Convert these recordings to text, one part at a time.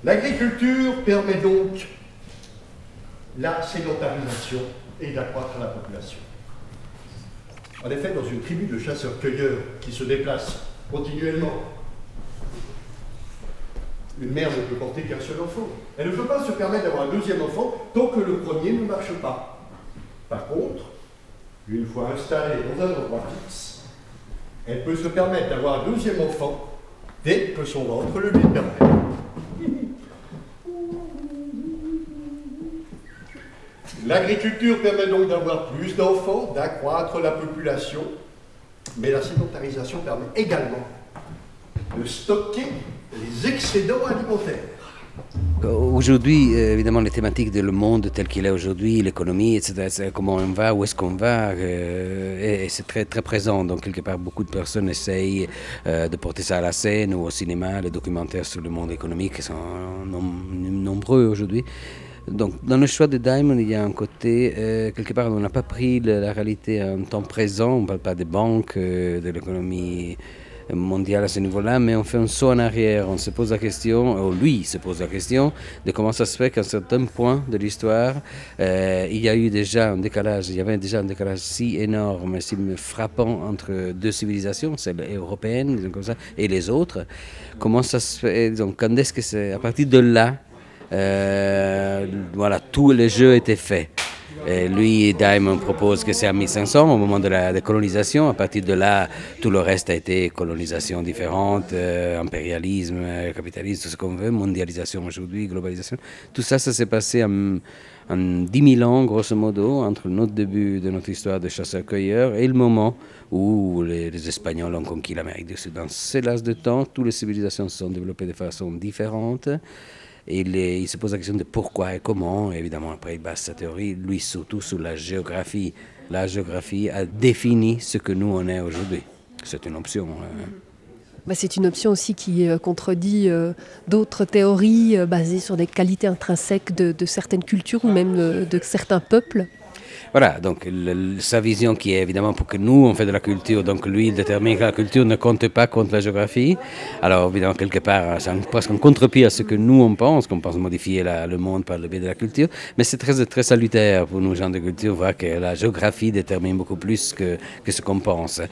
L'agriculture permet donc la sédentarisation et d'accroître la population. En effet, dans une tribu de chasseurs-cueilleurs qui se déplacent continuellement, une mère ne peut porter qu'un seul enfant. Elle ne peut pas se permettre d'avoir un deuxième enfant tant que le premier ne marche pas. Par contre, une fois installée dans un endroit fixe, elle peut se permettre d'avoir un deuxième enfant dès que son ventre le lui permet. L'agriculture permet donc d'avoir plus d'enfants, d'accroître la population, mais la sédentarisation permet également de stocker les excédents alimentaires. Aujourd'hui, évidemment, les thématiques du monde tel qu'il est aujourd'hui, l'économie, etc., comment on va, où est-ce qu'on va, et c'est très, très présent. Donc, quelque part, beaucoup de personnes essayent de porter ça à la scène ou au cinéma. Les documentaires sur le monde économique sont nombreux aujourd'hui. Donc, dans le choix de Diamond, il y a un côté, quelque part, on n'a pas pris la réalité en temps présent. On ne parle pas des banques, de l'économie mondiale à ce niveau-là, mais on fait un saut en arrière. On se pose la question, ou lui se pose la question, de comment ça se fait qu'à un certain point de l'histoire, il y a eu déjà un décalage, il y avait déjà un décalage si énorme, si frappant entre deux civilisations, celle européenne, disons comme ça, et les autres. Comment ça se fait, donc, quand est-ce que c'est, à partir de là, voilà, tout le jeu était fait. Et lui, Diamond propose que c'est en 1500, au moment de la décolonisation. À partir de là, tout le reste a été colonisation différente, impérialisme, capitalisme, tout ce qu'on veut, mondialisation aujourd'hui, globalisation. Tout ça, ça s'est passé en 10 000 ans, grosso modo, entre notre début de notre histoire de chasseurs-cueilleurs et le moment où les Espagnols ont conquis l'Amérique du Sud. Dans ce laps de temps, toutes les civilisations se sont développées de façon différente. Et il se pose la question de pourquoi et comment. Et évidemment, après, il base sa théorie, lui, surtout sur la géographie. La géographie a défini ce que nous, on est aujourd'hui. C'est une option. C'est une option aussi qui contredit d'autres théories basées sur des qualités intrinsèques de certaines cultures ou même de certains peuples. Voilà, donc sa vision qui est évidemment pour que nous, on fait de la culture, donc lui, il détermine que la culture ne compte pas contre la géographie. Alors évidemment, quelque part, c'est presque un contre-pied à ce que nous, on pense modifier le monde par le biais de la culture, mais c'est très, très salutaire pour nous, gens de culture, voir que la géographie détermine beaucoup plus que ce qu'on pense.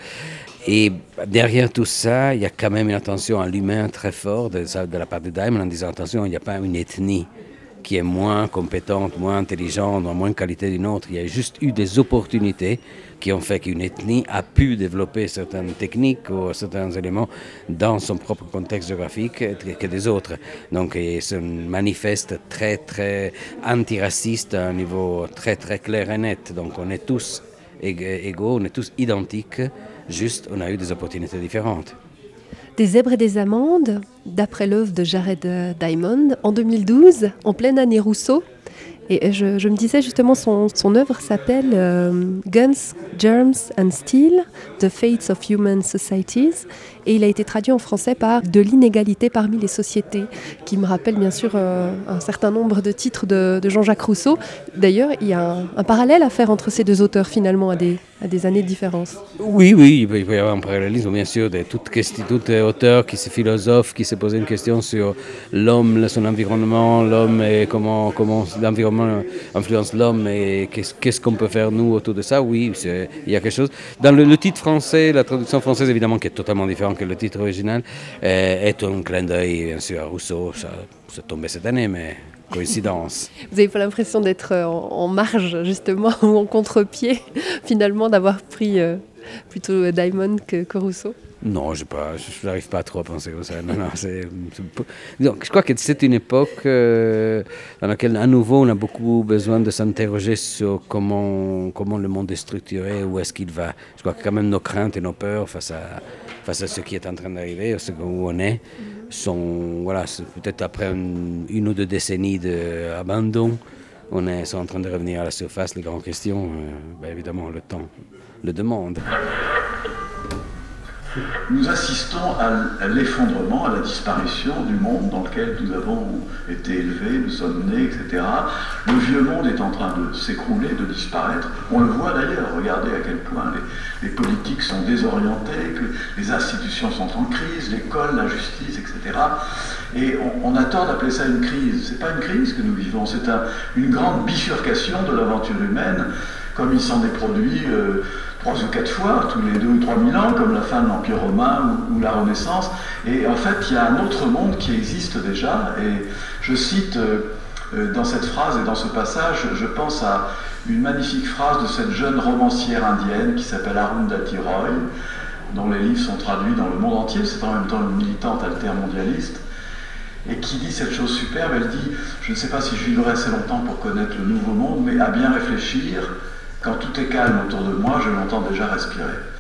Et derrière tout ça, il y a quand même une attention à l'humain très forte de la part de Diamond en disant attention, il n'y a pas une ethnie qui est moins compétente, moins intelligente, moins qualité d'une autre. Il y a juste eu des opportunités qui ont fait qu'une ethnie a pu développer certaines techniques ou certains éléments dans son propre contexte géographique que des autres. Donc il se manifeste très, très antiraciste à un niveau très, très clair et net. Donc on est tous égaux, on est tous identiques, juste on a eu des opportunités différentes. Des zèbres et des amandes, d'après l'œuvre de Jared Diamond, en 2012, en pleine année Rousseau. Et je me disais justement, son œuvre s'appelle Guns, Germs and Steel, The Fates of Human Societies. Et il a été traduit en français par De l'inégalité parmi les sociétés, qui me rappelle bien sûr un certain nombre de titres de Jean-Jacques Rousseau. D'ailleurs, il y a un parallèle à faire entre ces deux auteurs finalement, à des années de différence. Oui, il peut y avoir un parallélisme, bien sûr, de tout auteur qui se philosophe, qui s'est posé une question sur l'homme, son environnement, l'homme et comment l'environnement influence l'homme et qu'est-ce qu'on peut faire nous autour de ça. Oui, il y a quelque chose. Dans le titre français, la traduction française évidemment qui est totalement différente que le titre original, est un clin d'œil bien sûr à Rousseau. Ça tombait cette année, mais coïncidence. Vous n'avez pas l'impression d'être en marge justement ou en contre-pied finalement, d'avoir pris plutôt Diamond que Rousseau? Non, je n'arrive pas trop à penser comme ça. Non, donc, je crois que c'est une époque dans laquelle, à nouveau, on a beaucoup besoin de s'interroger sur comment le monde est structuré, où est-ce qu'il va. Je crois que quand même nos craintes et nos peurs face à ce qui est en train d'arriver, où on est, sont, voilà, peut-être après une ou deux décennies d'abandon, sont en train de revenir à la surface. Les grandes questions, évidemment, le temps le demande. Nous assistons à l'effondrement, à la disparition du monde dans lequel nous avons été élevés, nous sommes nés, etc. Le vieux monde est en train de s'écrouler, de disparaître. On le voit d'ailleurs, regardez à quel point les politiques sont désorientées, que les institutions sont en crise, l'école, la justice, etc. Et on a tort d'appeler ça une crise. C'est pas une crise que nous vivons, c'est une grande bifurcation de l'aventure humaine, comme il s'en est produit 3 ou 4 fois, tous les 2 ou 3 000 ans, comme la fin de l'Empire romain ou la Renaissance. Et en fait, il y a un autre monde qui existe déjà. Et je cite dans cette phrase et dans ce passage, je pense à une magnifique phrase de cette jeune romancière indienne qui s'appelle Arundhati Roy, dont les livres sont traduits dans le monde entier. C'est en même temps une militante altermondialiste, et qui dit cette chose superbe. Elle dit: je ne sais pas si je vivrai assez longtemps pour connaître le nouveau monde, mais à bien réfléchir, quand tout est calme autour de moi, je l'entends déjà respirer.